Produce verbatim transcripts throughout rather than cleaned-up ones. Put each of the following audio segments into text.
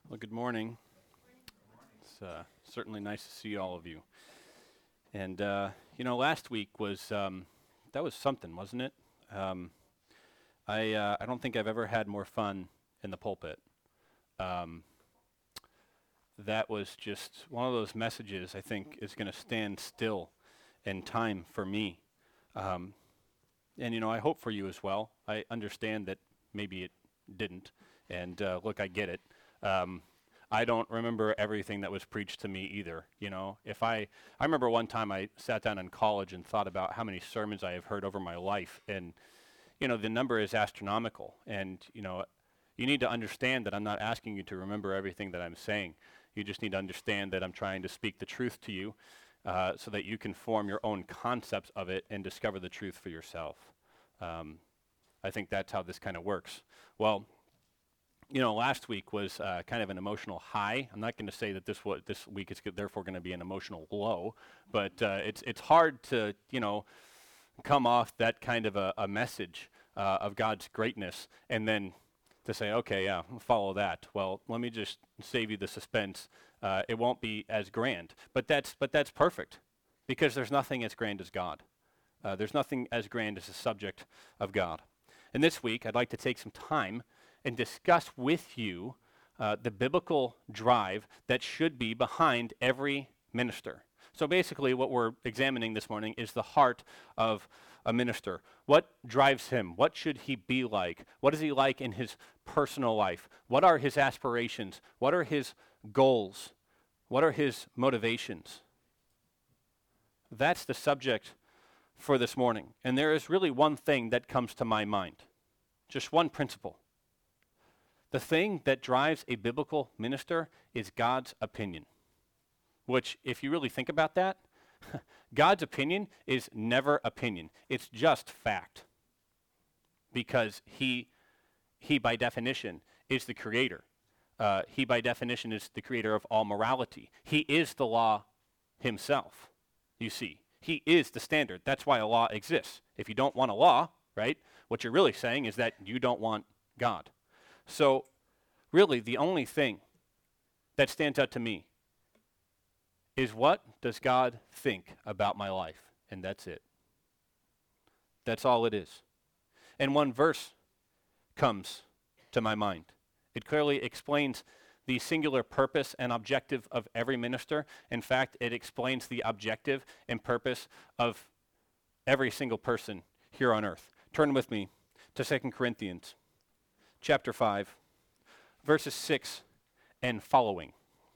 Well, good morning. It's uh, certainly nice to see all of you. And uh, you know, last week was um, that was something, wasn't it? Um, I uh, I don't think I've ever had more fun in the pulpit. Um, that was just one of those messages I think is going to stand still in time for me. Um, and you know, I hope for you as well. I understand that maybe it didn't. And uh, look, I get it. Um, I don't remember everything that was preached to me either. You know, if I, I remember one time I sat down in college and thought about how many sermons I have heard over my life, and you know, the number is astronomical. And you know, you need to understand that I'm not asking you to remember everything that I'm saying. You just need to understand that I'm trying to speak the truth to you, uh, so that you can form your own concepts of it and discover the truth for yourself. Um, I think that's how this kind of works. Well, you know, last week was uh, kind of an emotional high. I'm not going to say that this wa- this week is g- therefore going to be an emotional low, but uh, it's it's hard to you know come off that kind of a, a message uh, of God's greatness and then to say, okay, yeah, I'll follow that. Well, let me just save you the suspense. Uh, it won't be as grand, but that's but that's perfect, because there's nothing as grand as God. Uh, there's nothing as grand as the subject of God. And this week, I'd like to take some time and discuss with you uh, the biblical drive that should be behind every minister. So basically, what we're examining this morning is the heart of a minister. What drives him? What should he be like? What is he like in his personal life? What are his aspirations? What are his goals? What are his motivations? That's the subject for this morning. And there is really one thing that comes to my mind, just one principle. The thing that drives a biblical minister is God's opinion, which, if you really think about that, God's opinion is never opinion. It's just fact, because he, he by definition, is the creator. Uh, he, by definition, is the creator of all morality. He is the law himself, you see. He is the standard. That's why a law exists. If you don't want a law, right, what you're really saying is that you don't want God. So, really, the only thing that stands out to me is, what does God think about my life? And that's it. That's all it is. And one verse comes to my mind. It clearly explains the singular purpose and objective of every minister. In fact, it explains the objective and purpose of every single person here on earth. Turn with me to Second Corinthians chapter five, verses six and following.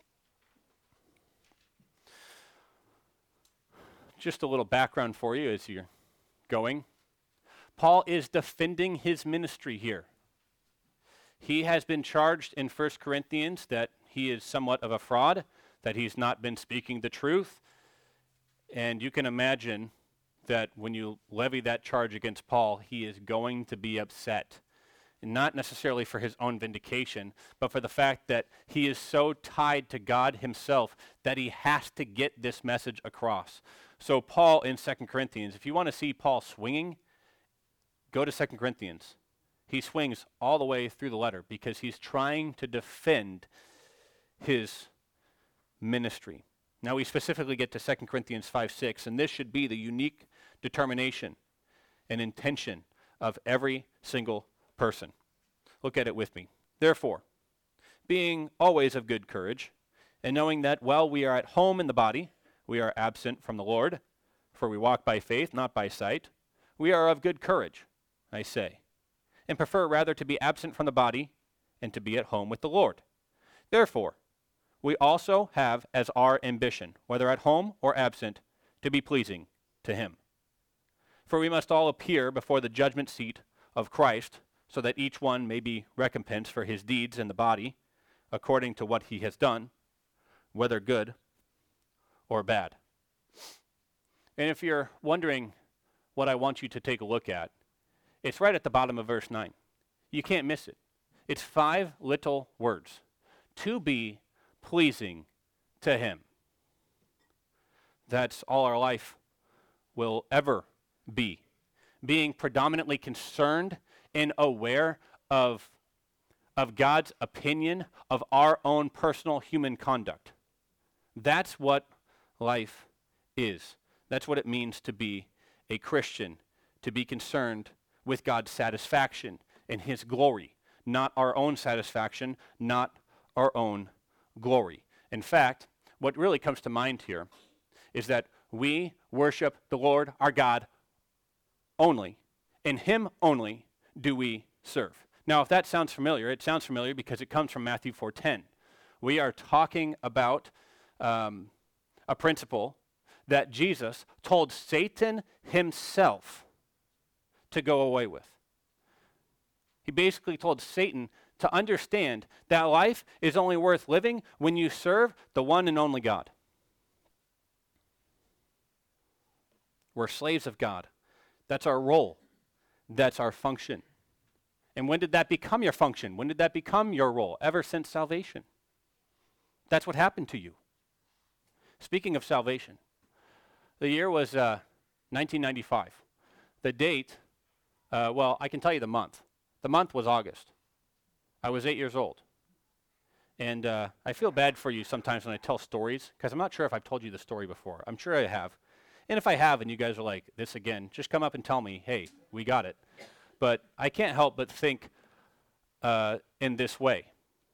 Just a little background for you as you're going. Paul is defending his ministry here. He has been charged in First Corinthians that he is somewhat of a fraud, that he's not been speaking the truth. And you can imagine that when you levy that charge against Paul, he is going to be upset. Not necessarily for his own vindication, but for the fact that he is so tied to God himself that he has to get this message across. So Paul in Second Corinthians, if you want to see Paul swinging, go to Second Corinthians. He swings all the way through the letter because he's trying to defend his ministry. Now we specifically get to Second Corinthians five six, and this should be the unique determination and intention of every single person. Look at it with me. Therefore, being always of good courage, and knowing that while we are at home in the body, we are absent from the Lord, for we walk by faith, not by sight, we are of good courage, I say, and prefer rather to be absent from the body and to be at home with the Lord. Therefore, we also have as our ambition, whether at home or absent, to be pleasing to him. For we must all appear before the judgment seat of Christ, so that each one may be recompensed for his deeds in the body, according to what he has done, whether good or bad. And if you're wondering what I want you to take a look at, it's right at the bottom of verse nine. You can't miss it. It's five little words. To be pleasing to him. That's all our life will ever be. Being predominantly concerned and aware of of God's opinion of our own personal human conduct. That's what life is. That's what it means to be a Christian, to be concerned with God's satisfaction and his glory, not our own satisfaction, not our own glory. In fact, what really comes to mind here is that we worship the Lord our God only, and him only do we serve. Now, if that sounds familiar, it sounds familiar because it comes from Matthew four ten. We are talking about um, a principle that Jesus told Satan himself to go away with. He basically told Satan to understand that life is only worth living when you serve the one and only God. We're slaves of God. That's our role. That's our function. And when did that become your function? When did that become your role? Ever since salvation. That's what happened to you. Speaking of salvation, the year was uh, nineteen ninety-five. The date, uh, well, I can tell you the month. The month was August. I was eight years old. And uh, I feel bad for you sometimes when I tell stories, because I'm not sure if I've told you the story before. I'm sure I have. And if I have, and you guys are like, this again, just come up and tell me, hey, we got it. But I can't help but think uh, in this way.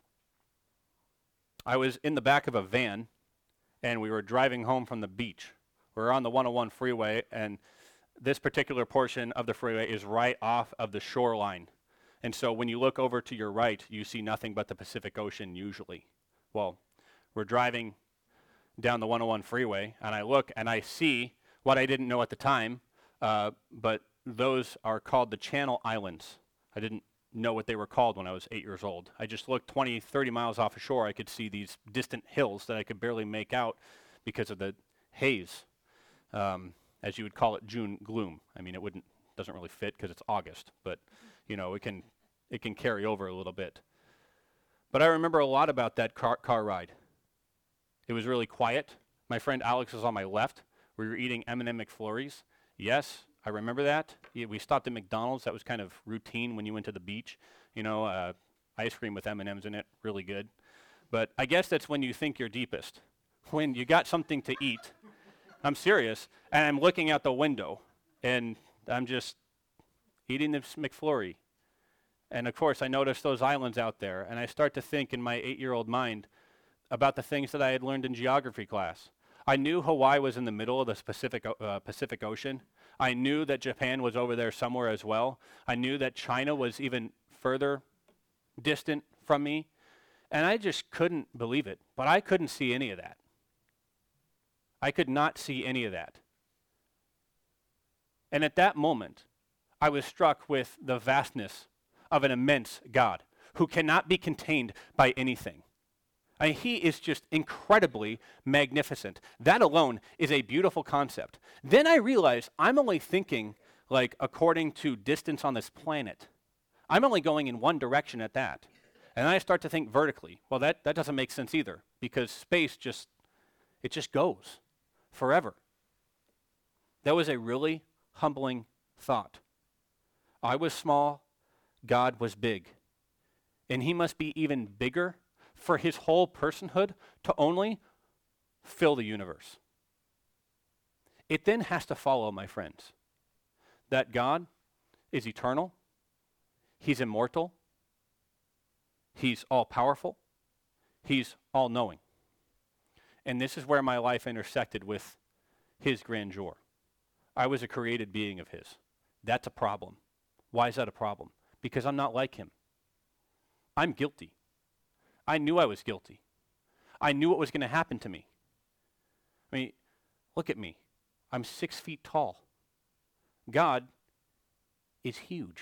I was in the back of a van, and we were driving home from the beach. We were on the one oh one freeway, and this particular portion of the freeway is right off of the shoreline. And so when you look over to your right, you see nothing but the Pacific Ocean usually. Well, we're driving down the one oh one freeway, and I look and I see what I didn't know at the time, uh, but those are called the Channel Islands. I didn't know what they were called when I was eight years old. I just looked twenty, thirty miles off ashore. I could see these distant hills that I could barely make out because of the haze, um, as you would call it, June gloom. I mean, it wouldn't doesn't really fit because it's August, but you know, it can it can carry over a little bit. But I remember a lot about that car, car ride. It was really quiet. My friend Alex was on my left. We were eating M and M McFlurries. Yes, I remember that. Yeah, we stopped at McDonald's. That was kind of routine when you went to the beach. You know, uh, ice cream with M and M's in it, really good. But I guess that's when you think you're deepest. When you got something to eat. I'm serious. And I'm looking out the window, and I'm just eating this McFlurry. And of course, I notice those islands out there, and I start to think in my eight-year-old mind about the things that I had learned in geography class. I knew Hawaii was in the middle of the Pacific, uh, Pacific Ocean. I knew that Japan was over there somewhere as well. I knew that China was even further distant from me. And I just couldn't believe it. But I couldn't see any of that. I could not see any of that. And at that moment, I was struck with the vastness of an immense God who cannot be contained by anything. I mean, he is just incredibly magnificent. That alone is a beautiful concept. Then I realize I'm only thinking like according to distance on this planet. I'm only going in one direction at that. And I start to think vertically. Well, that, that doesn't make sense either because space just, it just goes forever. That was a really humbling thought. I was small, God was big. And he must be even bigger for his whole personhood to only fill the universe. It then has to follow, my friends, that God is eternal, he's immortal, he's all-powerful, he's all-knowing. And this is where my life intersected with his grandeur. I was a created being of his. That's a problem. Why is that a problem? Because I'm not like him. I'm guilty. I knew I was guilty. I knew what was going to happen to me. I mean, look at me. I'm six feet tall. God is huge.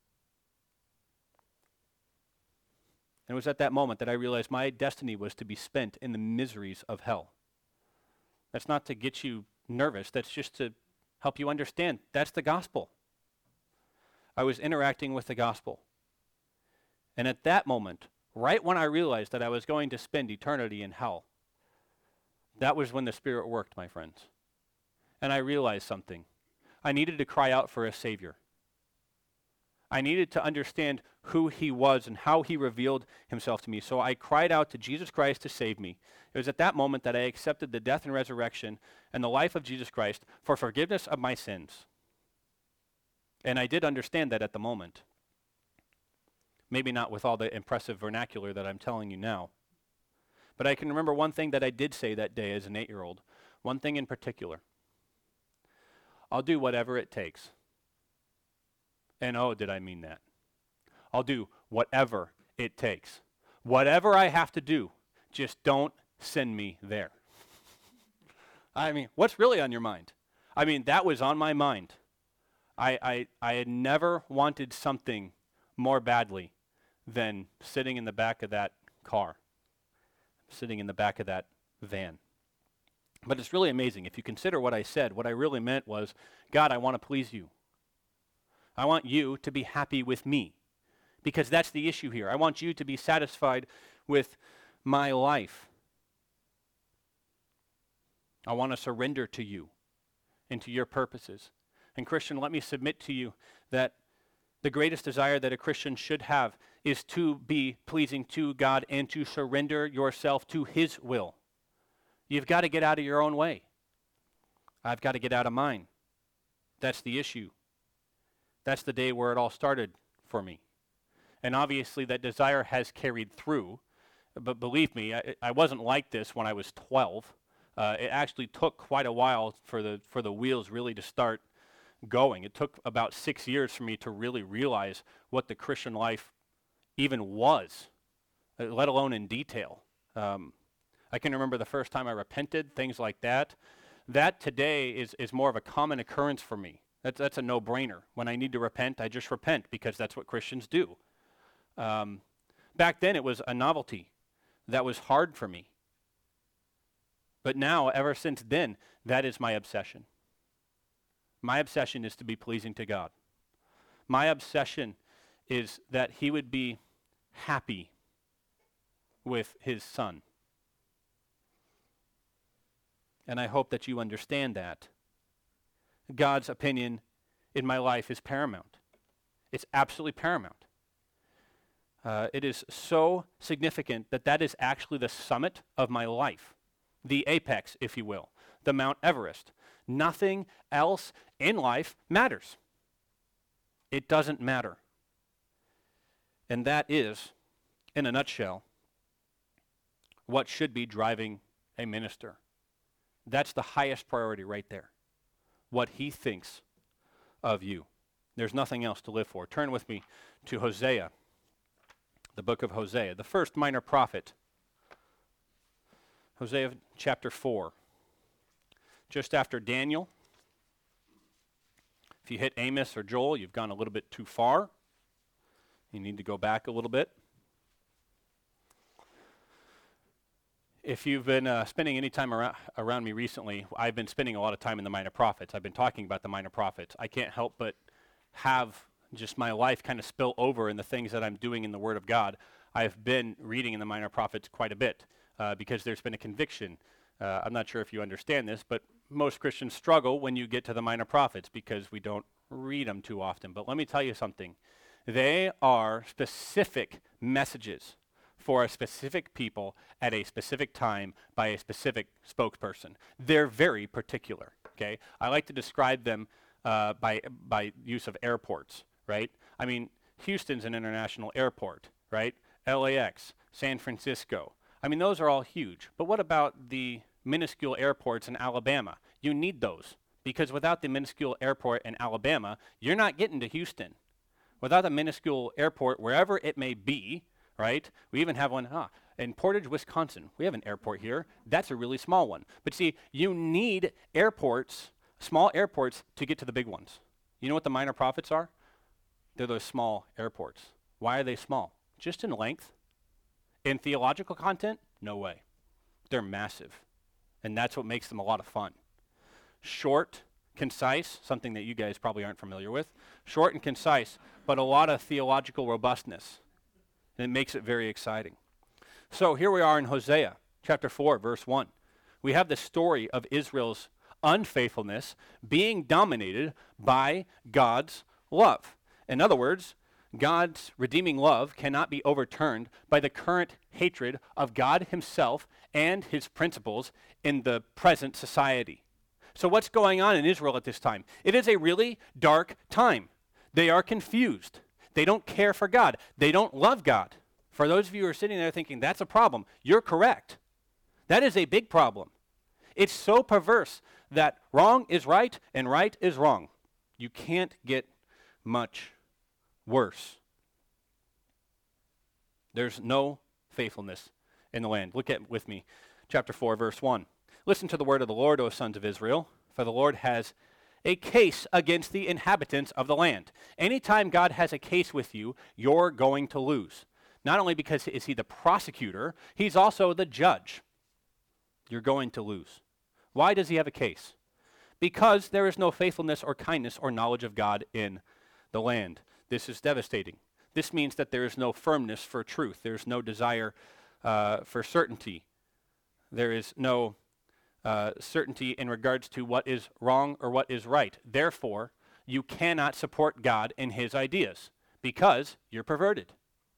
And it was at that moment that I realized my destiny was to be spent in the miseries of hell. That's not to get you nervous. That's just to help you understand. That's the gospel. I was interacting with the gospel. And at that moment, right when I realized that I was going to spend eternity in hell, that was when the Spirit worked, my friends. And I realized something. I needed to cry out for a Savior. I needed to understand who he was and how he revealed himself to me. So I cried out to Jesus Christ to save me. It was at that moment that I accepted the death and resurrection and the life of Jesus Christ for forgiveness of my sins. And I did understand that at the moment. Maybe not with all the impressive vernacular that I'm telling you now. But I can remember one thing that I did say that day as an eight-year-old. One thing in particular. I'll do whatever it takes. And oh, did I mean that. I'll do whatever it takes. Whatever I have to do, just don't send me there. I mean, what's really on your mind? I mean, that was on my mind. I, I, I had never wanted something more badly than sitting in the back of that car, sitting in the back of that van. But it's really amazing. If you consider what I said, what I really meant was, God, I want to please you. I want you to be happy with me, because that's the issue here. I want you to be satisfied with my life. I want to surrender to you and to your purposes. And Christian, let me submit to you that the greatest desire that a Christian should have is to be pleasing to God and to surrender yourself to his will. You've got to get out of your own way. I've got to get out of mine. That's the issue. That's the day where it all started for me. And obviously that desire has carried through. But believe me, I, I wasn't like this when I was twelve. Uh, it actually took quite a while for the for the wheels really to start going. It took about six years for me to really realize what the Christian life even was, uh, let alone in detail. Um, I can remember the first time I repented, things like that. That today is, is more of a common occurrence for me. That's, that's a no-brainer. When I need to repent, I just repent because that's what Christians do. Um, back then, it was a novelty that was hard for me. But now, ever since then, that is my obsession. My obsession is to be pleasing to God. My obsession is that he would be happy with his son. And I hope that you understand that. God's opinion in my life is paramount. It's absolutely paramount. Uh, it is so significant that that is actually the summit of my life. The apex, if you will. The Mount Everest. Nothing else in life matters. It doesn't matter. And that is, in a nutshell, what should be driving a minister. That's the highest priority right there. What he thinks of you. There's nothing else to live for. Turn with me to Hosea, the book of Hosea, the first minor prophet. Hosea chapter four. Just after Daniel. If you hit Amos or Joel, you've gone a little bit too far. You need to go back a little bit. If you've been uh, spending any time around, around me recently, I've been spending a lot of time in the minor prophets. I've been talking about the minor prophets. I can't help but have just my life kind of spill over in the things that I'm doing in the Word of God. I've been reading in the minor prophets quite a bit uh, because there's been a conviction. Uh, I'm not sure if you understand this, but most Christians struggle when you get to the minor prophets because we don't read them too often. But let me tell you something. They are specific messages for a specific people at a specific time by a specific spokesperson. They're very particular, okay? I like to describe them uh, by by use of airports, right? I mean, Houston's an international airport, right? L A X, San Francisco. I mean, those are all huge. But what about the minuscule airports in Alabama? You need those, because without the minuscule airport in Alabama, you're not getting to Houston. Without a minuscule airport, wherever it may be, right? We even have one ah, in Portage, Wisconsin. We have an airport here. That's a really small one. But see, you need airports, small airports, to get to the big ones. You know what the minor prophets are? They're those small airports. Why are they small? Just in length. In theological content? No way. They're massive. And that's what makes them a lot of fun. Short, concise, something that you guys probably aren't familiar with. Short and concise, but a lot of theological robustness. And it makes it very exciting. So here we are in Hosea, chapter four, verse one. We have the story of Israel's unfaithfulness being dominated by God's love. In other words, God's redeeming love cannot be overturned by the current hatred of God himself and his principles in the present society. So what's going on in Israel at this time? It is a really dark time. They are confused. They don't care for God. They don't love God. For those of you who are sitting there thinking, that's a problem, you're correct. That is a big problem. It's so perverse that wrong is right and right is wrong. You can't get much worse. There's no faithfulness in the land. Look at with me, chapter four, verse one. Listen to the word of the Lord, O sons of Israel, for the Lord has a case against the inhabitants of the land. Anytime God has a case with you, you're going to lose. Not only because is he the prosecutor, he's also the judge. You're going to lose. Why does he have a case? Because there is no faithfulness or kindness or knowledge of God in the land. This is devastating. This means that there is no firmness for truth. There is no desire uh, for certainty. There is no uh, certainty in regards to what is wrong or what is right. Therefore, you cannot support God in his ideas because you're perverted.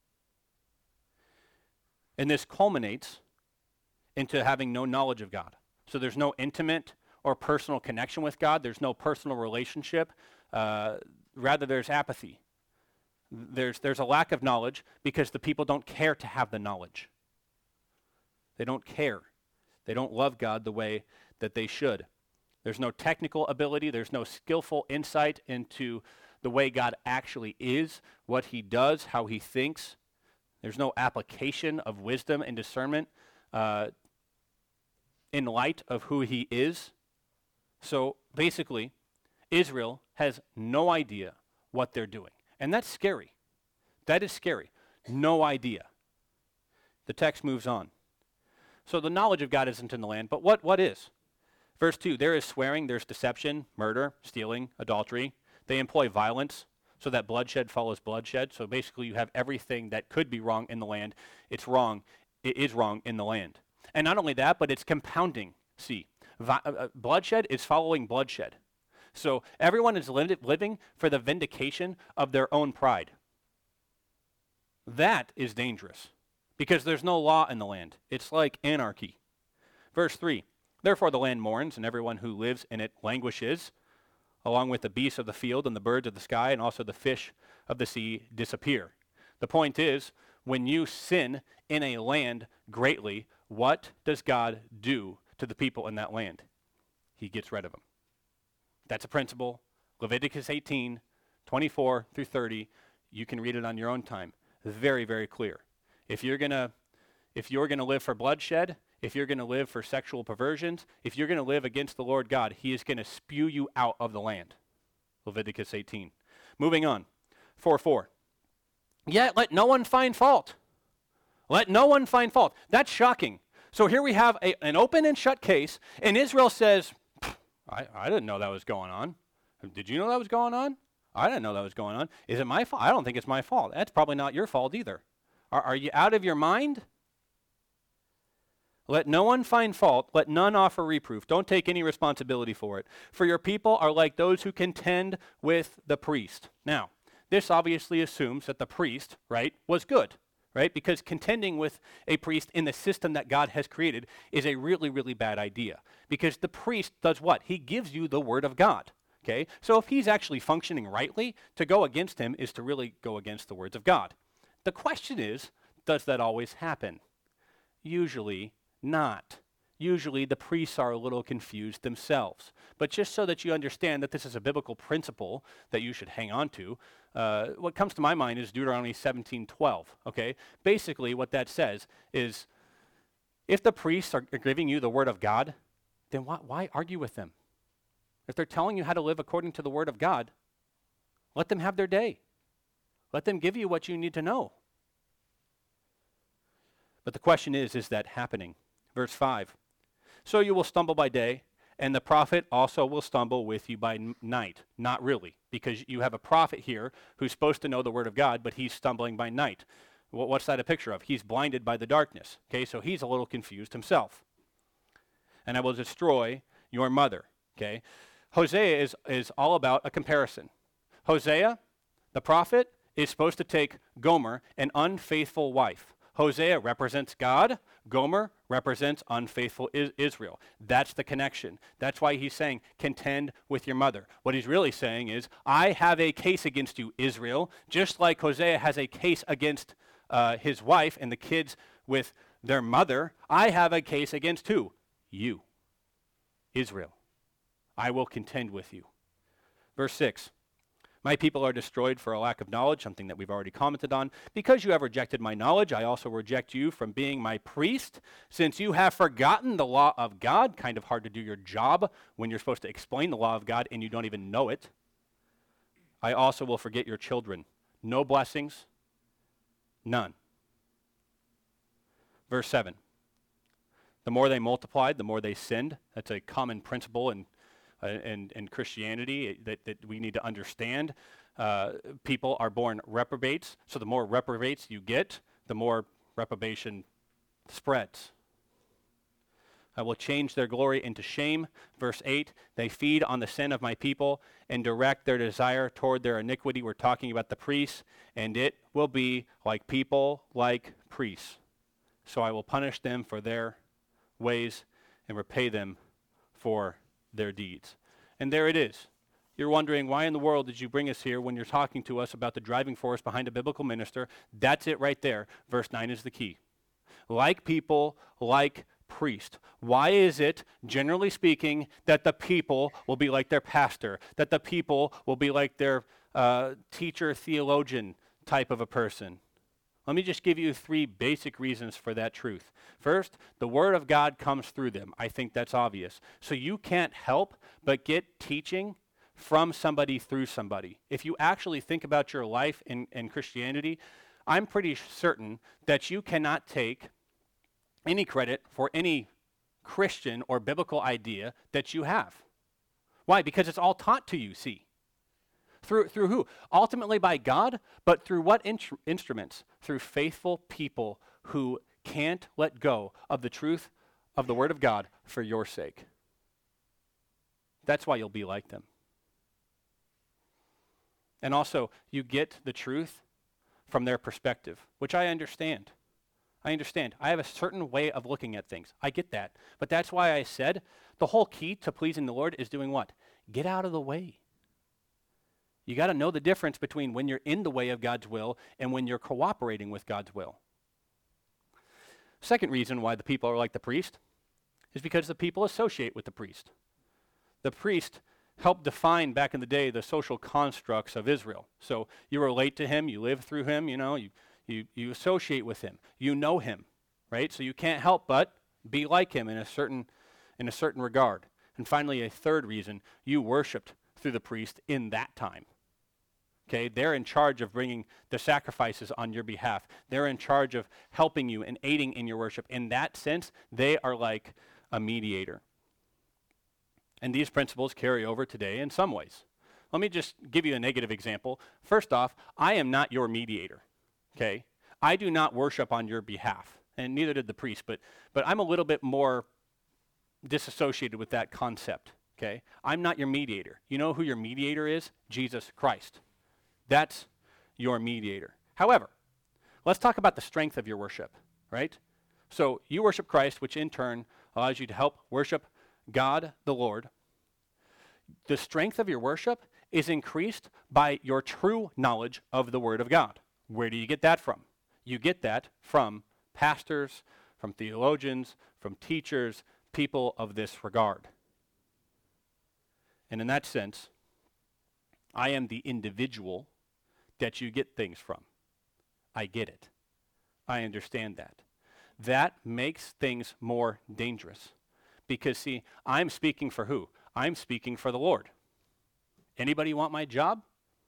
And this culminates into having no knowledge of God. So there's no intimate or personal connection with God. There's no personal relationship. Uh, rather, there's apathy. There's, there's a lack of knowledge because the people don't care to have the knowledge. They don't care. They don't love God the way that they should. There's no technical ability. There's no skillful insight into the way God actually is, what he does, how he thinks. There's no application of wisdom and discernment uh, in light of who he is. So basically, Israel has no idea what they're doing. And that's scary. That is scary. No idea. The text moves on. So the knowledge of God isn't in the land, but what, what is? Verse two, there is swearing, there's deception, murder, stealing, adultery. They employ violence so that bloodshed follows bloodshed. So basically you have everything that could be wrong in the land. It's wrong. It is wrong in the land. And not only that, but it's compounding. See, vi- uh, bloodshed is following bloodshed. So everyone is li- living for the vindication of their own pride. That is dangerous because there's no law in the land. It's like anarchy. Verse three, therefore the land mourns and everyone who lives in it languishes, along with the beasts of the field and the birds of the sky and also the fish of the sea disappear. The point is, when you sin in a land greatly, what does God do to the people in that land? He gets rid of them. That's a principle. Leviticus eighteen, twenty-four through thirty. You can read it on your own time. Very, very clear. If you're gonna, if you're gonna live for bloodshed, if you're gonna live for sexual perversions, if you're gonna live against the Lord God, he is gonna spew you out of the land. Leviticus eighteen. Moving on. four four. Yet let no one find fault. Let no one find fault. That's shocking. So here we have a, an open and shut case, and Israel says, I, I didn't know that was going on. Did you know that was going on? I didn't know that was going on. Is it my fault? I don't think it's my fault. That's probably not your fault either. Are, are you out of your mind? Let no one find fault. Let none offer reproof. Don't take any responsibility for it. For your people are like those who contend with the priest. Now, this obviously assumes that the priest, right, was good, right? Because contending with a priest in the system that God has created is a really, really bad idea. Because the priest does what? He gives you the word of God, okay? So if he's actually functioning rightly, to go against him is to really go against the words of God. The question is, does that always happen? Usually not. Usually the priests are a little confused themselves. But just so that you understand that this is a biblical principle that you should hang on to, uh, what comes to my mind is Deuteronomy seventeen twelve, okay? Basically what that says is, if the priests are giving you the word of God, then why, why argue with them? If they're telling you how to live according to the word of God, let them have their day. Let them give you what you need to know. But the question is, is that happening? Verse five, so you will stumble by day, and the prophet also will stumble with you by n- night. Not really, because you have a prophet here who's supposed to know the word of God, but he's stumbling by night. Well, what's that a picture of? He's blinded by the darkness. Okay, so he's a little confused himself. And I will destroy your mother. Okay, Hosea is, is all about a comparison. Hosea, the prophet, is supposed to take Gomer, an unfaithful wife. Hosea represents God. Gomer represents unfaithful is- Israel. That's the connection. That's why he's saying, contend with your mother. What he's really saying is, I have a case against you, Israel, just like Hosea has a case against uh, his wife and the kids with their mother. I have a case against who? You, Israel. I will contend with you. Verse six. My people are destroyed for a lack of knowledge, something that we've already commented on. Because you have rejected my knowledge, I also reject you from being my priest. Since you have forgotten the law of God, kind of hard to do your job when you're supposed to explain the law of God and you don't even know it. I also will forget your children. No blessings, none. Verse seven. The more they multiplied, the more they sinned. That's a common principle in Uh, and, and Christianity that, that we need to understand. Uh, people are born reprobates, so the more reprobates you get, the more reprobation spreads. I will change their glory into shame. Verse eight, they feed on the sin of my people and direct their desire toward their iniquity. We're talking about the priests, and it will be like people, like priests. So I will punish them for their ways and repay them for their deeds. And there it is. You're wondering, why in the world did you bring us here when you're talking to us about the driving force behind a biblical minister? That's it right there. Verse nine is the key. Like people, like priest. Why is it, generally speaking, that the people will be like their pastor, that the people will be like their uh, teacher, theologian type of a person? Let me just give you three basic reasons for that truth. First, the Word of God comes through them. I think that's obvious. So you can't help but get teaching from somebody through somebody. If you actually think about your life in, in Christianity, I'm pretty certain that you cannot take any credit for any Christian or biblical idea that you have. Why? Because it's all taught to you, see. Through, through who? Ultimately by God, but through what in- instruments? Through faithful people who can't let go of the truth of the Word of God for your sake. That's why you'll be like them. And also, you get the truth from their perspective, which I understand. I understand. I have a certain way of looking at things. I get that. But that's why I said the whole key to pleasing the Lord is doing what? Get out of the way. You got to know the difference between when you're in the way of God's will and when you're cooperating with God's will. Second reason why the people are like the priest is because the people associate with the priest. The priest helped define back in the day the social constructs of Israel. So you relate to him, you live through him, you know, you, you, you associate with him, you know him, right? So you can't help but be like him in a certain, in a certain regard. And finally, a third reason, you worshiped through the priest in that time. Okay, they're in charge of bringing the sacrifices on your behalf. They're in charge of helping you and aiding in your worship. In that sense, they are like a mediator. And these principles carry over today in some ways. Let me just give you a negative example. First off, I am not your mediator. Okay, I do not worship on your behalf, and neither did the priest. But but I'm a little bit more disassociated with that concept. Okay, I'm not your mediator. You know who your mediator is? Jesus Christ. That's your mediator. However, let's talk about the strength of your worship, right? So you worship Christ, which in turn allows you to help worship God the Lord. The strength of your worship is increased by your true knowledge of the Word of God. Where do you get that from? You get that from pastors, from theologians, from teachers, people of this regard. And in that sense, I am the individual that you get things from. I get it. I understand that. That makes things more dangerous. Because, see, I'm speaking for who? I'm speaking for the Lord. Anybody want my job?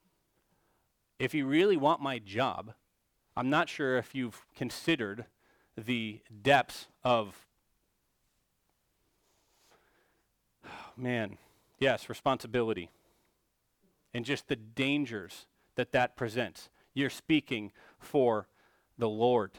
If you really want my job, I'm not sure if you've considered the depths of, man, yes, responsibility. And just the dangers that that presents. You're speaking for the Lord.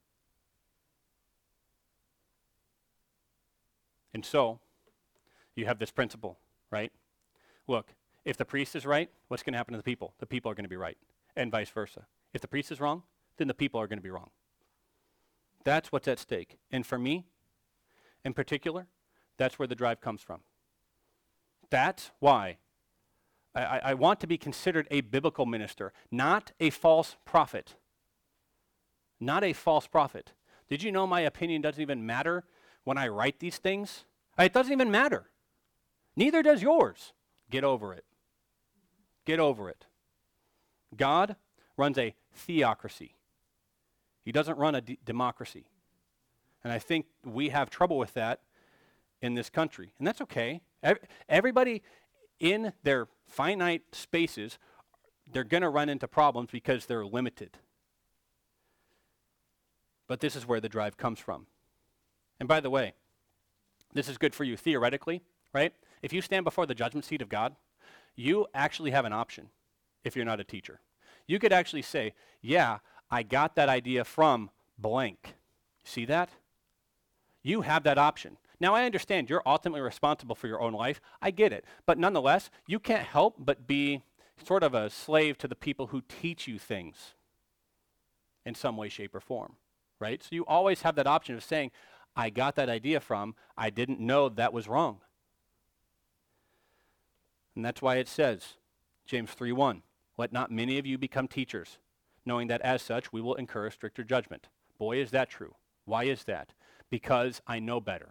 And so, you have this principle, right? Look, if the priest is right, what's going to happen to the people? The people are going to be right. and vice versa. If the priest is wrong, then the people are going to be wrong. That's what's at stake. And for me, in particular, that's where the drive comes from. That's why I, I, I want to be considered a biblical minister, not a false prophet. Not a false prophet. Did you know my opinion doesn't even matter when I write these things? It doesn't even matter. Neither does yours. Get over it. Get over it. God runs a theocracy. He doesn't run a d- democracy. And I think we have trouble with that in this country. And that's okay. Ev- everybody in their finite spaces, they're going to run into problems because they're limited. But this is where the drive comes from. And by the way, this is good for you theoretically, right? If you stand before the judgment seat of God, you actually have an option if you're not a teacher. You could actually say, yeah, I got that idea from blank. See that? You have that option. Now, I understand you're ultimately responsible for your own life. I get it. But nonetheless, you can't help but be sort of a slave to the people who teach you things in some way, shape, or form, right? So you always have that option of saying, I got that idea from, I didn't know that was wrong. And that's why it says, James three one, let not many of you become teachers, knowing that as such we will incur a stricter judgment. Boy, is that true. Why is that? Because I know better.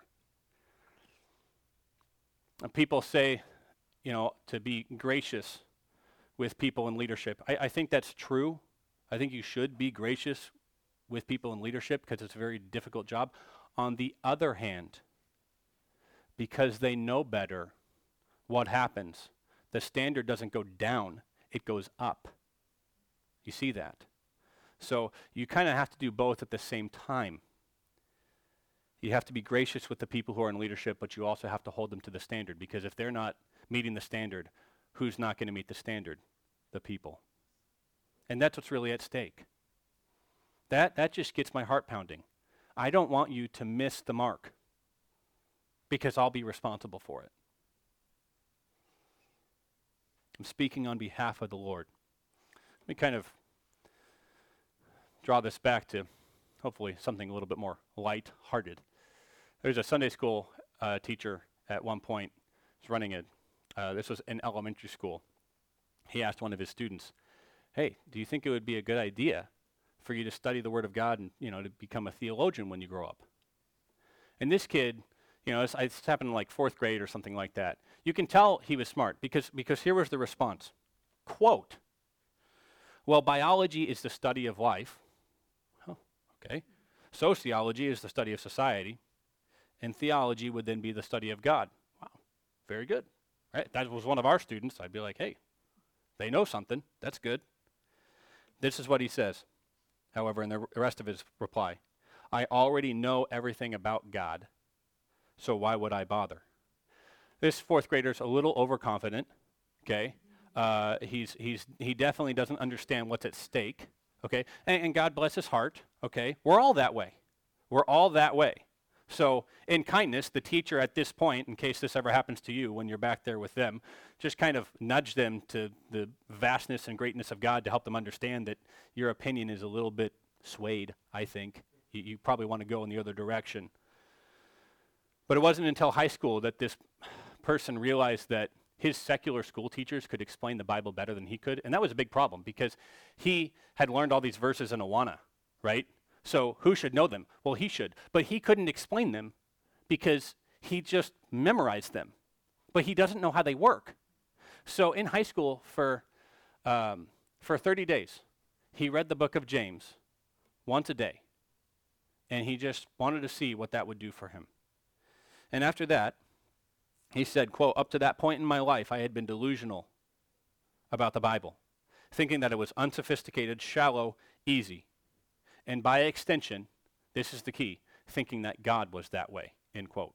And people say, you know, to be gracious with people in leadership. I, I think that's true. I think you should be gracious with people in leadership because it's a very difficult job. On the other hand, because they know better, what happens? The standard doesn't go down, it goes up. You see that? So you kind of have to do both at the same time. You have to be gracious with the people who are in leadership, but you also have to hold them to the standard, because if they're not meeting the standard, who's not going to meet the standard? The people. And that's what's really at stake. That, that just gets my heart pounding. I don't want you to miss the mark, because I'll be responsible for it. I'm speaking on behalf of the Lord. Let me kind of draw this back to hopefully something a little bit more light-hearted. There's a Sunday school uh, teacher at one point who's running it. Uh, this was in elementary school. He asked one of his students, hey, do you think it would be a good idea for you to study the Word of God and, you know, to become a theologian when you grow up? And this kid, you know, it's, it's happened in like fourth grade or something like that. You can tell he was smart because, because here was the response. Quote, well, biology is the study of life. Oh, okay. Sociology is the study of society. And theology would then be the study of God. Wow, very good. Right? If that was one of our students, I'd be like, hey, they know something. That's good. This is what he says, however, in the rest of his reply. I already know everything about God, so why would I bother? This fourth grader's a little overconfident, okay? Uh, he's, he's, he definitely doesn't understand what's at stake, okay? And, and God bless his heart, okay? We're all that way. We're all that way. So in kindness, the teacher at this point, in case this ever happens to you when you're back there with them, just kind of nudge them to the vastness and greatness of God to help them understand that your opinion is a little bit swayed, I think. You, you probably want to go in the other direction. But it wasn't until high school that this person realized that his secular school teachers could explain the Bible better than he could. And that was a big problem because he had learned all these verses in Awana, right? So who should know them? Well, he should. But he couldn't explain them because he just memorized them. But he doesn't know how they work. So in high school for um, for thirty days, he read the book of James once a day. And he just wanted to see what that would do for him. And after that, he said, quote, up to that point in my life, I had been delusional about the Bible, thinking that it was unsophisticated, shallow, easy. And by extension, this is the key, thinking that God was that way, end quote.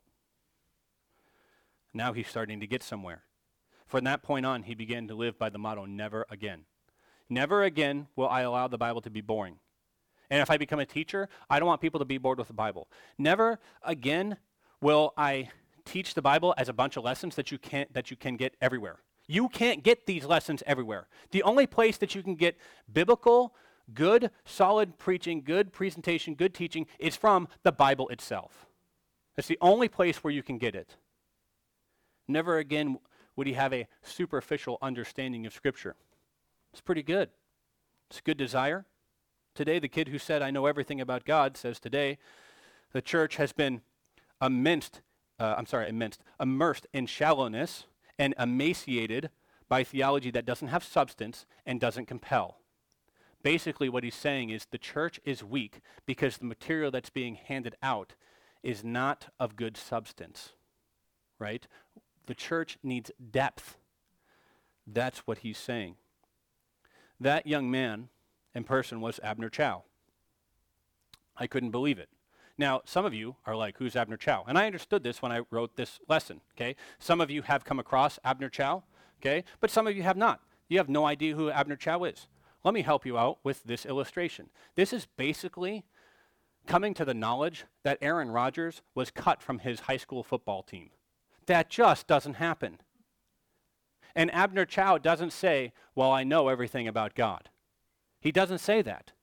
Now he's starting to get somewhere. From that point on, he began to live by the motto, never again. Never again will I allow the Bible to be boring. And if I become a teacher, I don't want people to be bored with the Bible. Never again will I teach the Bible as a bunch of lessons that you can't that you can get everywhere. You can't get these lessons everywhere. The only place that you can get biblical, good, solid preaching, good presentation, good teaching is from the Bible itself. That's the only place where you can get it. Never again would he have a superficial understanding of Scripture. It's pretty good. It's a good desire. Today, the kid who said, I know everything about God, says today, the church has been immersed, uh, I'm sorry, immersed, immersed in shallowness and emaciated by theology that doesn't have substance and doesn't compel. Basically, what he's saying is the church is weak because the material that's being handed out is not of good substance, right? The church needs depth. That's what he's saying. That young man in person was Abner Chou. I couldn't believe it. Now, some of you are like, who's Abner Chou? And I understood this when I wrote this lesson, okay? Some of you have come across Abner Chou, okay? But some of you have not. You have no idea who Abner Chou is. Let me help you out with this illustration. This is basically coming to the knowledge that Aaron Rodgers was cut from his high school football team. That just doesn't happen. And Abner Chou doesn't say, well, I know everything about God. He doesn't say that.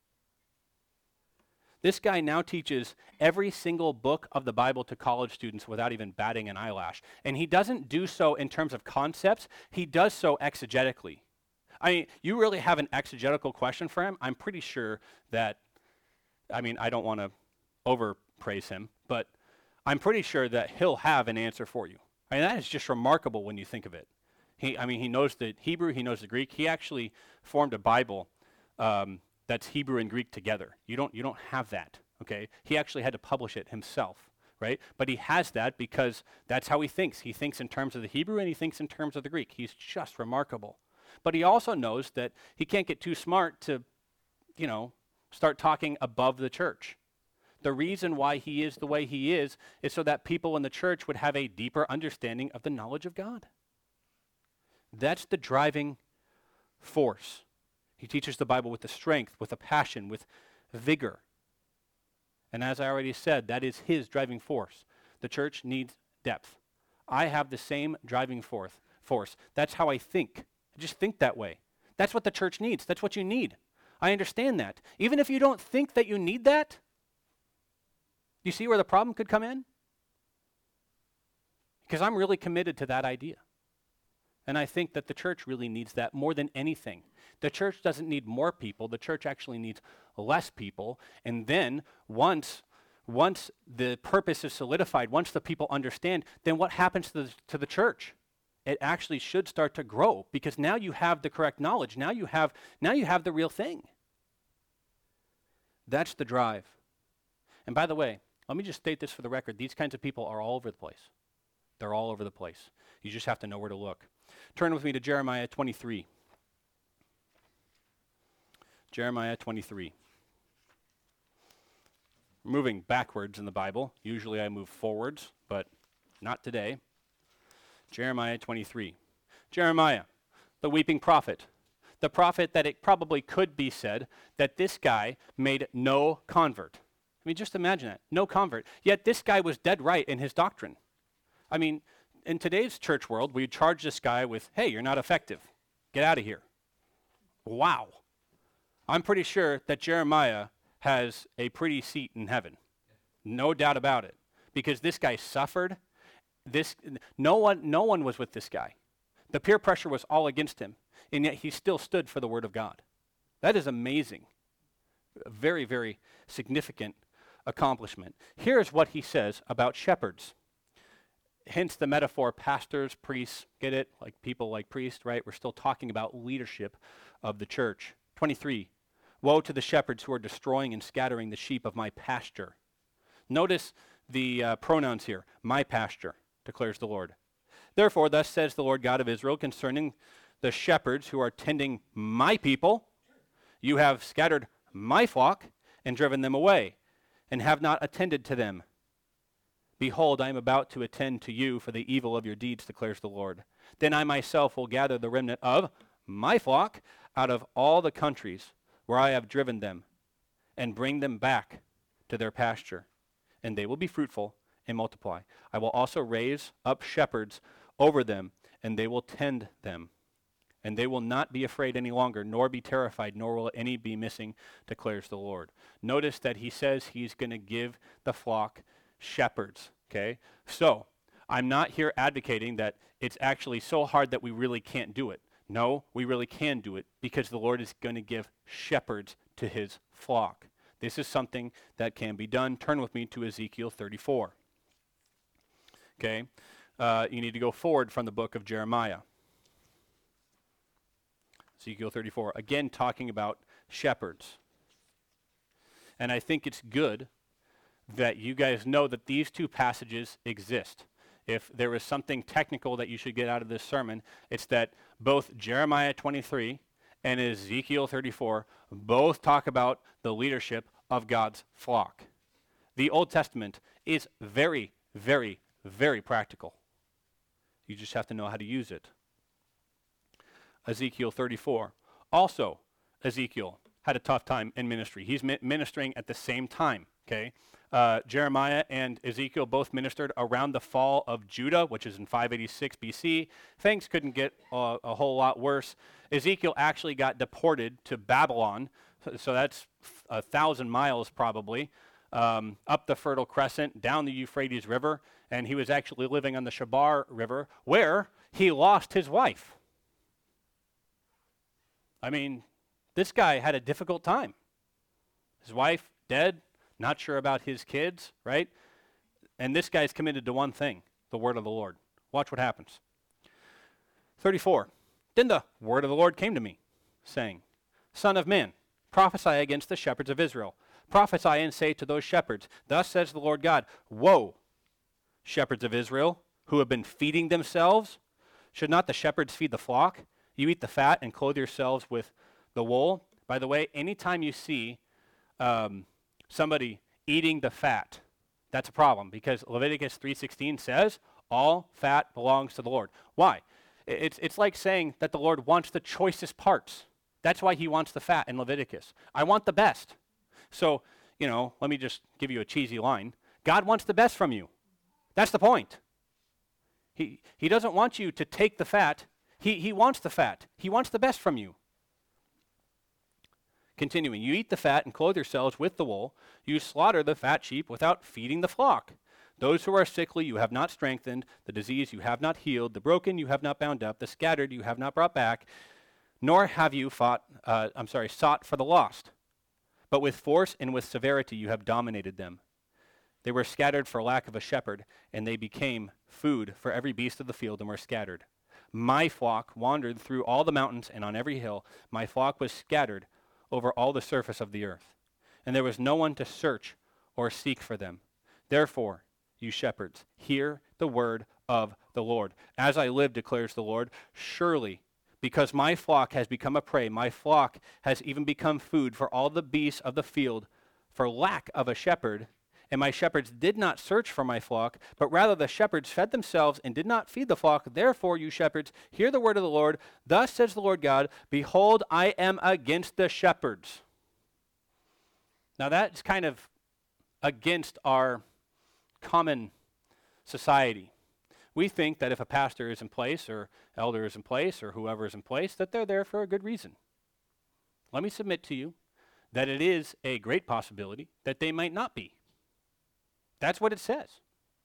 This guy now teaches every single book of the Bible to college students without even batting an eyelash. And he doesn't do so in terms of concepts. He does so exegetically. I mean, you really have an exegetical question for him? I'm pretty sure that, I mean, I don't want to overpraise him, but I'm pretty sure that he'll have an answer for you. I mean, that is just remarkable when you think of it. He, I mean, he knows the Hebrew, he knows the Greek. He actually formed a Bible um, that's Hebrew and Greek together. You don't, you don't have that, okay? He actually had to publish it himself, right? But he has that because that's how he thinks. He thinks in terms of the Hebrew and he thinks in terms of the Greek. He's just remarkable. But he also knows that he can't get too smart to, you know, start talking above the church. The reason why he is the way he is is so that people in the church would have a deeper understanding of the knowledge of God. That's the driving force. He teaches the Bible with the strength, with a passion, with vigor. And as I already said, that is his driving force. The church needs depth. I have the same driving force. force. That's how I think. I just think that way. That's what the church needs. That's what you need. I understand that. Even if you don't think that you need that, you see where the problem could come in? Because I'm really committed to that idea. And I think that the church really needs that more than anything. The church doesn't need more people. The church actually needs less people. And then once, once the purpose is solidified, once the people understand, then what happens to the, to the church? It actually should start to grow because now you have the correct knowledge. Now you have, now you have the real thing. That's the drive. And by the way, let me just state this for the record. These kinds of people are all over the place. They're all over the place. You just have to know where to look. Turn with me to Jeremiah twenty-three. Jeremiah twenty-three. Moving backwards in the Bible. Usually I move forwards, but not today. Jeremiah twenty-three. Jeremiah, the weeping prophet. The prophet that it probably could be said that this guy made no convert. I mean, just imagine that. No convert. Yet this guy was dead right in his doctrine. I mean, in today's church world, we charge this guy with, hey, you're not effective. Get out of here. Wow. I'm pretty sure that Jeremiah has a pretty seat in heaven. No doubt about it. Because this guy suffered. This, no one, no one was with this guy. The peer pressure was all against him. And yet he still stood for the word of God. That is amazing. A very, very significant accomplishment. Here's what he says about shepherds. Hence the metaphor, pastors, priests, get it? Like people like priests, right? We're still talking about leadership of the church. twenty-three, woe to the shepherds who are destroying and scattering the sheep of my pasture. Notice the uh, pronouns here, my pasture, declares the Lord. Therefore, thus says the Lord God of Israel concerning the shepherds who are tending my people, you have scattered my flock and driven them away, and have not attended to them. Behold, I am about to attend to you for the evil of your deeds, declares the Lord. Then I myself will gather the remnant of my flock out of all the countries where I have driven them, and bring them back to their pasture, and they will be fruitful and multiply. I will also raise up shepherds over them, and they will tend them. And they will not be afraid any longer, nor be terrified, nor will any be missing, declares the Lord. Notice that he says he's going to give the flock shepherds, okay? So, I'm not here advocating that it's actually so hard that we really can't do it. No, we really can do it because the Lord is going to give shepherds to his flock. This is something that can be done. Turn with me to Ezekiel thirty-four. Okay? Uh, you need to go forward from the book of Jeremiah. Ezekiel thirty-four, again talking about shepherds. And I think it's good that you guys know that these two passages exist. If there is something technical that you should get out of this sermon, it's that both Jeremiah twenty-three and Ezekiel thirty-four both talk about the leadership of God's flock. The Old Testament is very, very, very practical. You just have to know how to use it. Ezekiel thirty-four. Also, Ezekiel had a tough time in ministry. He's mi- ministering at the same time, okay? Uh, Jeremiah and Ezekiel both ministered around the fall of Judah, which is in five eighty-six B C. Things couldn't get uh, a whole lot worse. Ezekiel actually got deported to Babylon, so that's a thousand miles probably, um, up the Fertile Crescent, down the Euphrates River, and he was actually living on the Shabar River, where he lost his wife. I mean, this guy had a difficult time. His wife dead, not sure about his kids, right? And this guy's committed to one thing, the word of the Lord. Watch what happens. thirty-four. Then the word of the Lord came to me, saying, Son of man, prophesy against the shepherds of Israel. Prophesy and say to those shepherds, Thus says the Lord God, Woe, shepherds of Israel, who have been feeding themselves. Should not the shepherds feed the flock? You eat the fat and clothe yourselves with the wool. By the way, anytime you see um, somebody eating the fat, that's a problem because Leviticus three sixteen says all fat belongs to the Lord. Why? It's, it's like saying that the Lord wants the choicest parts. That's why he wants the fat in Leviticus. I want the best. So, you know, let me just give you a cheesy line. God wants the best from you. That's the point. He, he doesn't want you to take the fat. He, he wants the fat. He wants the best from you. Continuing, you eat the fat and clothe yourselves with the wool. You slaughter the fat sheep without feeding the flock. Those who are sickly you have not strengthened. The disease you have not healed. The broken you have not bound up. The scattered you have not brought back. Nor have you fought, uh, I'm sorry, sought for the lost. But with force and with severity you have dominated them. They were scattered for lack of a shepherd, and they became food for every beast of the field and were scattered. My flock wandered through all the mountains and on every hill. My flock was scattered over all the surface of the earth. And there was no one to search or seek for them. Therefore, you shepherds, hear the word of the Lord. As I live, declares the Lord, surely, because my flock has become a prey, my flock has even become food for all the beasts of the field, for lack of a shepherd, and my shepherds did not search for my flock, but rather the shepherds fed themselves and did not feed the flock. Therefore, you shepherds, hear the word of the Lord. Thus says the Lord God, Behold, I am against the shepherds. Now that's kind of against our common society. We think that if a pastor is in place or elder is in place or whoever is in place, that they're there for a good reason. Let me submit to you that it is a great possibility that they might not be. That's what it says.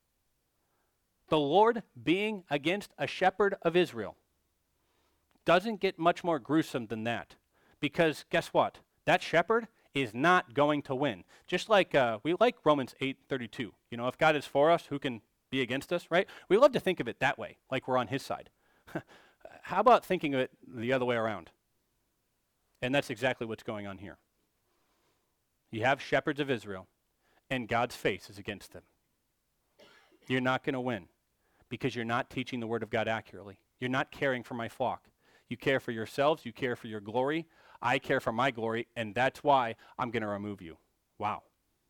The Lord being against a shepherd of Israel doesn't get much more gruesome than that. Because guess what? That shepherd is not going to win. Just like uh, we like Romans eight thirty-two. You know, if God is for us, who can be against us, right? We love to think of it that way, like we're on his side. How about thinking of it the other way around? And that's exactly what's going on here. You have shepherds of Israel, and God's face is against them. You're not going to win because you're not teaching the word of God accurately. You're not caring for my flock. You care for yourselves. You care for your glory. I care for my glory, and that's why I'm going to remove you. Wow.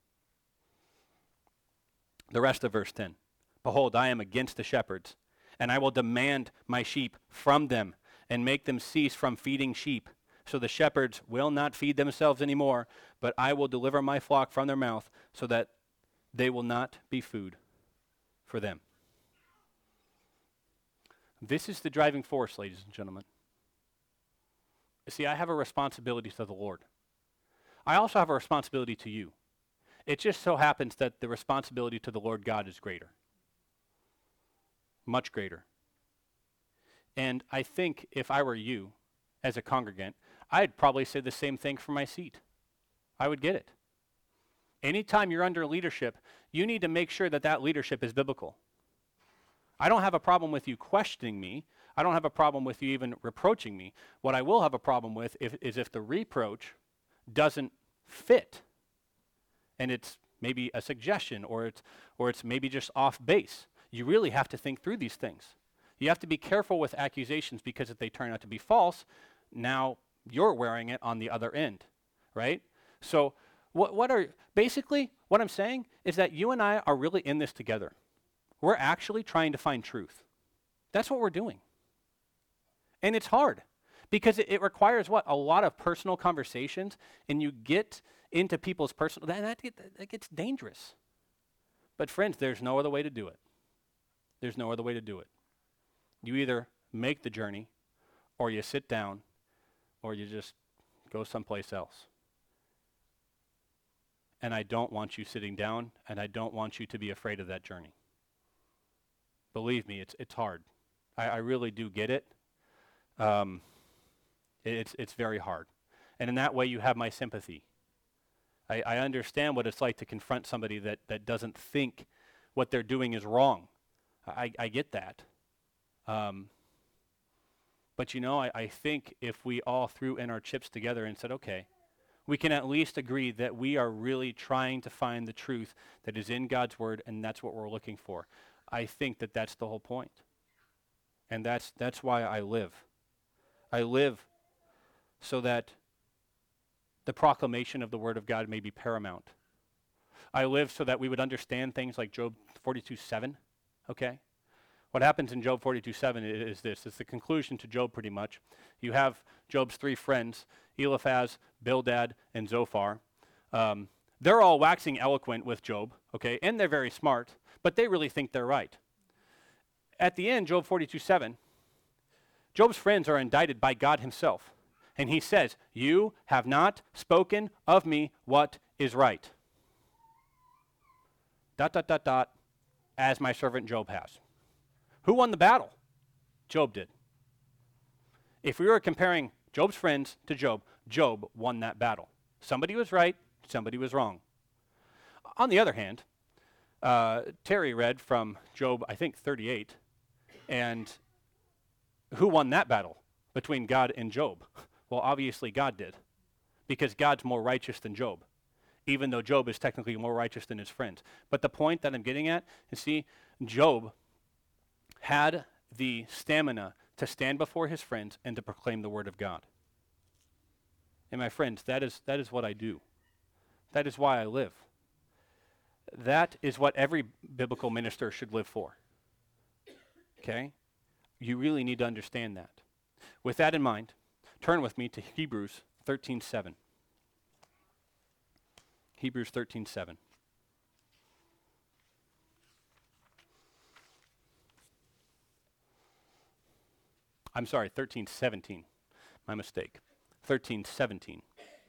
The rest of verse ten. Behold, I am against the shepherds, and I will demand my sheep from them and make them cease from feeding sheep. So the shepherds will not feed themselves anymore, but I will deliver my flock from their mouth so that they will not be food for them. This is the driving force, ladies and gentlemen. See, I have a responsibility to the Lord. I also have a responsibility to you. It just so happens that the responsibility to the Lord God is greater. Much greater. And I think if I were you, as a congregant, I'd probably say the same thing from my seat. I would get it. Anytime you're under leadership, you need to make sure that that leadership is biblical. I don't have a problem with you questioning me. I don't have a problem with you even reproaching me. What I will have a problem with if, is if the reproach doesn't fit, and it's maybe a suggestion, or it's, or it's maybe just off base. You really have to think through these things. You have to be careful with accusations, because if they turn out to be false, now you're wearing it on the other end, right? So what, what are, basically what I'm saying is that you and I are really in this together. We're actually trying to find truth. That's what we're doing. And it's hard, because it, it requires what? A lot of personal conversations, and you get into people's personal, that, that, that gets dangerous. But friends, there's no other way to do it. There's no other way to do it. You either make the journey, or you sit down, or you just go someplace else. And I don't want you sitting down, and I don't want you to be afraid of that journey. Believe me, it's it's hard. I, I really do get it. Um, it. It's it's very hard. And in that way, you have my sympathy. I, I understand what it's like to confront somebody that, that doesn't think what they're doing is wrong. I, I get that. Um, but you know, I, I think if we all threw in our chips together and said, okay, we can at least agree that we are really trying to find the truth that is in God's word, and that's what we're looking for. I think that that's the whole point. And that's that's why I live. I live so that the proclamation of the word of God may be paramount. I live so that we would understand things like Job forty-two seven, okay? What happens in Job forty-two seven is, is this. It's the conclusion to Job pretty much. You have Job's three friends, Eliphaz, Bildad, and Zophar. Um, they're all waxing eloquent with Job, okay? And they're very smart, but they really think they're right. At the end, Job forty-two seven, Job's friends are indicted by God himself. And he says, you have not spoken of me what is right. Dot, dot, dot, dot, as my servant Job has. Who won the battle? Job did. If we were comparing Job's friends to Job, Job won that battle. Somebody was right, somebody was wrong. On the other hand, uh, Terry read from Job, I think, thirty-eight, and who won that battle between God and Job? Well, obviously God did, because God's more righteous than Job, even though Job is technically more righteous than his friends. But the point that I'm getting at is, see, Job had the stamina to stand before his friends and to proclaim the word of God. And my friends, that is that is what I do. That is why I live. That is what every biblical minister should live for. Okay? You really need to understand that. With that in mind, turn with me to Hebrews thirteen seven. Hebrews thirteen seven. I'm sorry, thirteen seventeen. My mistake. thirteen seventeen.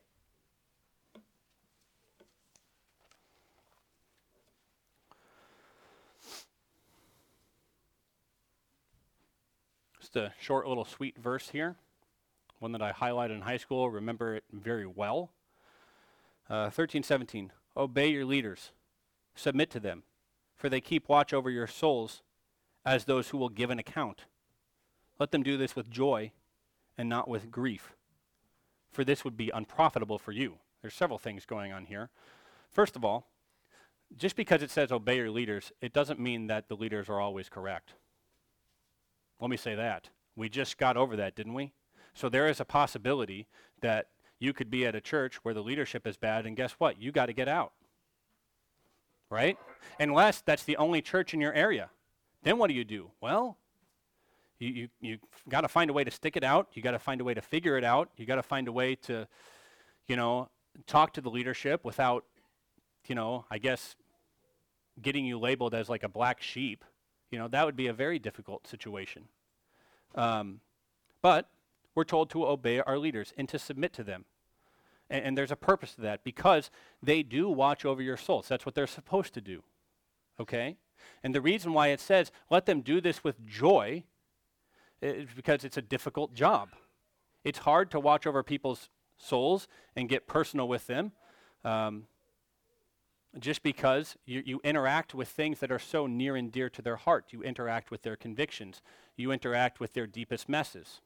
Just a short little sweet verse here. One that I highlighted in high school. Remember it very well. Uh, thirteen seventeen. Obey your leaders. Submit to them, for they keep watch over your souls as those who will give an account. Let them do this with joy and not with grief, for this would be unprofitable for you. There's several things going on here. First of all, just because it says obey your leaders, it doesn't mean that the leaders are always correct. Let me say that. We just got over that, didn't we? So there is a possibility that you could be at a church where the leadership is bad, and guess what? You got to get out, right? Unless that's the only church in your area. Then what do you do? Well, You you you got to find a way to stick it out. You got to find a way to figure it out. You got to find a way to, you know, talk to the leadership without, you know, I guess, getting you labeled as like a black sheep. You know, that would be a very difficult situation. Um, but we're told to obey our leaders and to submit to them. And, and there's a purpose to that because they do watch over your souls. That's what they're supposed to do. Okay? And the reason why it says, let them do this with joy, is because it's a difficult job. It's hard to watch over people's souls and get personal with them. Um, just because you, you interact with things that are so near and dear to their heart. You interact with their convictions. You interact with their deepest messes.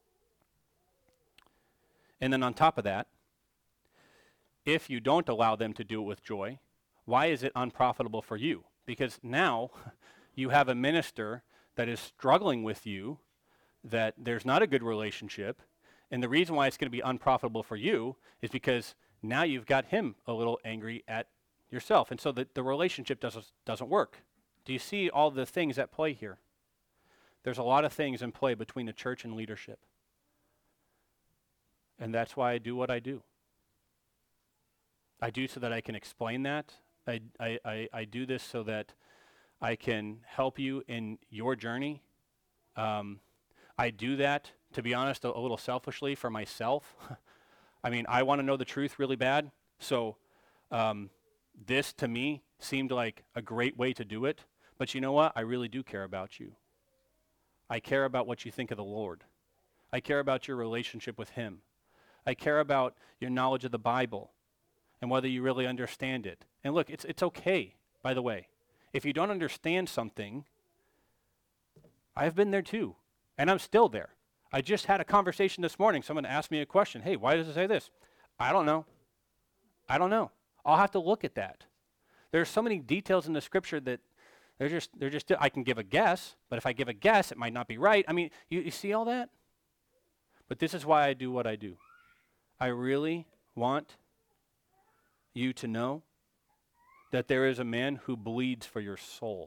And then on top of that, if you don't allow them to do it with joy, why is it unprofitable for you? Because now you have a minister that is struggling with you, that there's not a good relationship, and the reason why it's going to be unprofitable for you is because now you've got him a little angry at yourself, and so the, the relationship doesn't, doesn't work. Do you see all the things at play here? There's a lot of things in play between the church and leadership. And that's why I do what I do. I do so that I can explain that. I, I, I, I do this so that I can help you in your journey. Um, I do that, to be honest, a, a little selfishly for myself. I mean, I want to know the truth really bad, so um, this, to me, seemed like a great way to do it. But you know what? I really do care about you. I care about what you think of the Lord. I care about your relationship with him. I care about your knowledge of the Bible and whether you really understand it. And look, it's it's okay, by the way. If you don't understand something, I've been there too, and I'm still there. I just had a conversation this morning. Someone asked me a question. Hey, why does it say this? I don't know. I don't know. I'll have to look at that. There's so many details in the scripture that they're just, they're just, I can give a guess, but if I give a guess, it might not be right. I mean, you, you see all that? But this is why I do what I do. I really want you to know that there is a man who bleeds for your soul.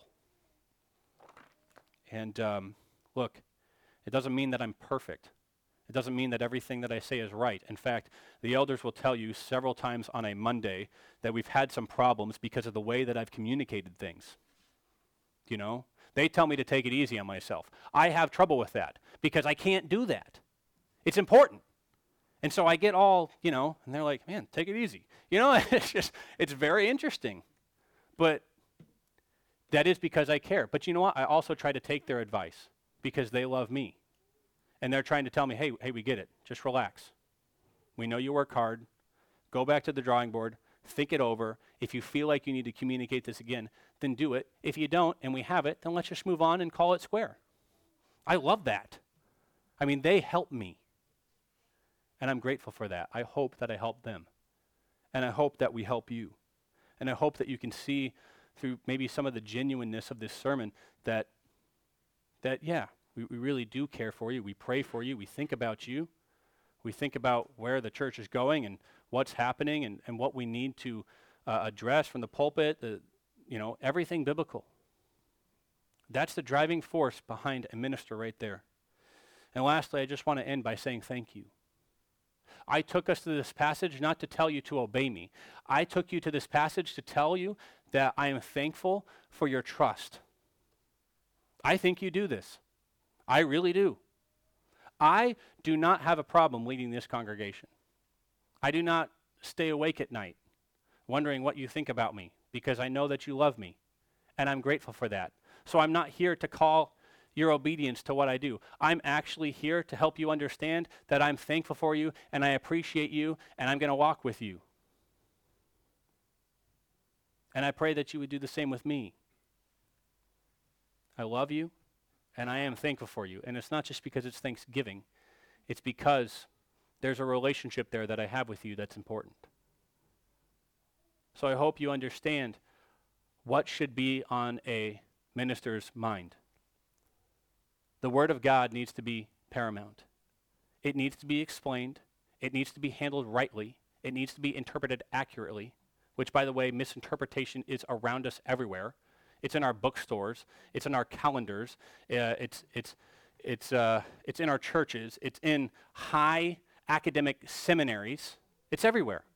And um, look, it doesn't mean that I'm perfect. It doesn't mean that everything that I say is right. In fact, the elders will tell you several times on a Monday that we've had some problems because of the way that I've communicated things. You know, they tell me to take it easy on myself. I have trouble with that because I can't do that. It's important. And so I get all, you know, and they're like, man, take it easy. You know, it's just, it's very interesting. But that is because I care. But you know what? I also try to take their advice because they love me. And they're trying to tell me, hey, hey, we get it. Just relax. We know you work hard. Go back to the drawing board. Think it over. If you feel like you need to communicate this again, then do it. If you don't and we have it, then let's just move on and call it square. I love that. I mean, they help me. And I'm grateful for that. I hope that I help them. And I hope that we help you. And I hope that you can see through maybe some of the genuineness of this sermon that, that yeah, we, we really do care for you. We pray for you. We think about you. We think about where the church is going and what's happening and, and what we need to uh, address from the pulpit, the, you know, everything biblical. That's the driving force behind a minister right there. And lastly, I just want to end by saying thank you. I took us to this passage not to tell you to obey me. I took you to this passage to tell you that I am thankful for your trust. I think you do this. I really do. I do not have a problem leading this congregation. I do not stay awake at night wondering what you think about me because I know that you love me, and I'm grateful for that. So I'm not here to call your obedience to what I do. I'm actually here to help you understand that I'm thankful for you and I appreciate you and I'm going to walk with you. And I pray that you would do the same with me. I love you and I am thankful for you. And it's not just because it's Thanksgiving. It's because there's a relationship there that I have with you that's important. So I hope you understand what should be on a minister's mind. The Word of God needs to be paramount. It needs to be explained. It needs to be handled rightly. It needs to be interpreted accurately, which, by the way, misinterpretation is around us everywhere. It's in our bookstores. It's in our calendars. Uh, it's it's it's uh, it's in our churches. It's in high academic seminaries. It's everywhere.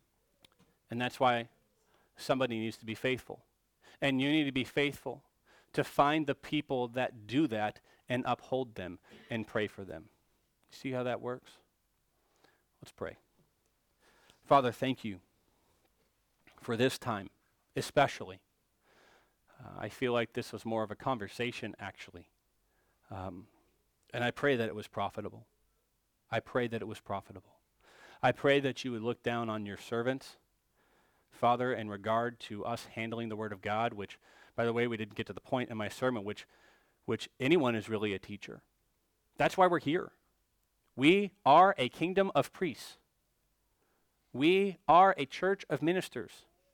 And that's why somebody needs to be faithful. And you need to be faithful to find the people that do that and uphold them and pray for them. See how that works? Let's pray. Father, thank you for this time, especially. Uh, I feel like this was more of a conversation, actually. Um, and I pray that it was profitable. I pray that it was profitable. I pray that you would look down on your servants, Father, in regard to us handling the Word of God, which, by the way, we didn't get to the point in my sermon, which, which anyone is really a teacher. That's why we're here. We are a kingdom of priests. We are a church of ministers.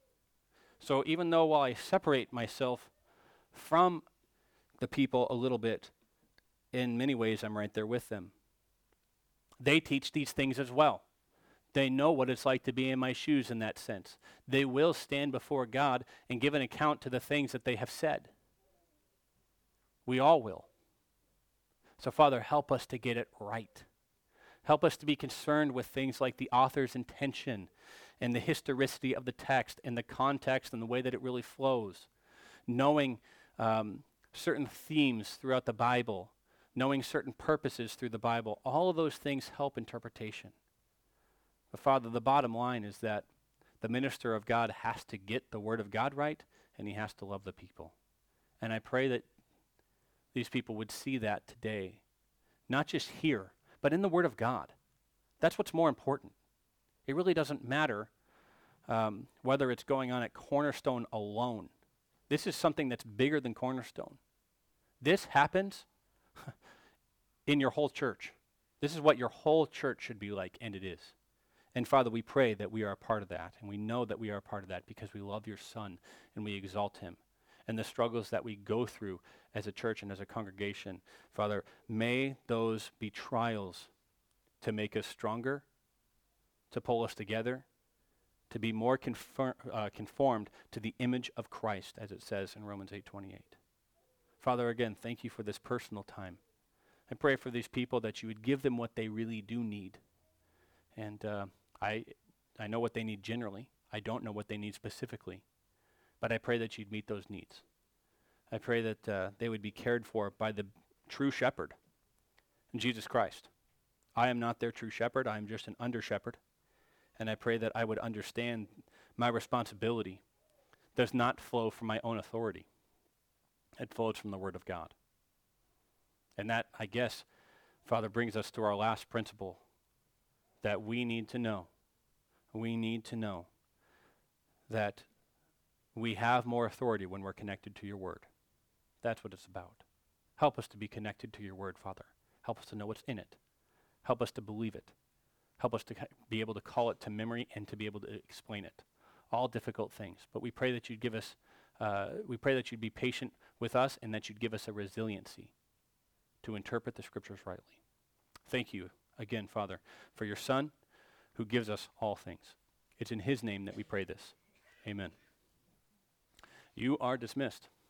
So even though while I separate myself from the people a little bit, in many ways I'm right there with them. They teach these things as well. They know what it's like to be in my shoes in that sense. They will stand before God and give an account to the things that they have said. We all will. So Father, help us to get it right. Help us to be concerned with things like the author's intention and the historicity of the text and the context and the way that it really flows. Knowing um, certain themes throughout the Bible, knowing certain purposes through the Bible, all of those things help interpretation. But Father, the bottom line is that the minister of God has to get the Word of God right, and he has to love the people. And I pray that these people would see that today, not just here, but in the Word of God. That's what's more important. It really doesn't matter um, whether it's going on at Cornerstone alone. This is something that's bigger than Cornerstone. This happens in your whole church. This is what your whole church should be like, and it is. And Father, we pray that we are a part of that, and we know that we are a part of that because we love your Son and we exalt him. And the struggles that we go through as a church and as a congregation, Father, may those be trials to make us stronger, to pull us together, to be more conform, uh, conformed to the image of Christ, as it says in Romans eight twenty-eight. Father, again, thank you for this personal time. I pray for these people that you would give them what they really do need. And uh, I, I know what they need generally. I don't know what they need specifically. But I pray that you'd meet those needs. I pray that uh, they would be cared for by the true shepherd, Jesus Christ. I am not their true shepherd. I am just an under-shepherd. And I pray that I would understand my responsibility does not flow from my own authority. It flows from the Word of God. And that, I guess, Father, brings us to our last principle that we need to know. We need to know that we have more authority when we're connected to your Word. That's what it's about. Help us to be connected to your Word, Father. Help us to know what's in it. Help us to believe it. Help us to be able to call it to memory and to be able to explain it. All difficult things. But we pray that you'd give us, uh, we pray that you'd be patient with us and that you'd give us a resiliency to interpret the Scriptures rightly. Thank you again, Father, for your Son who gives us all things. It's in his name that we pray this. Amen. You are dismissed.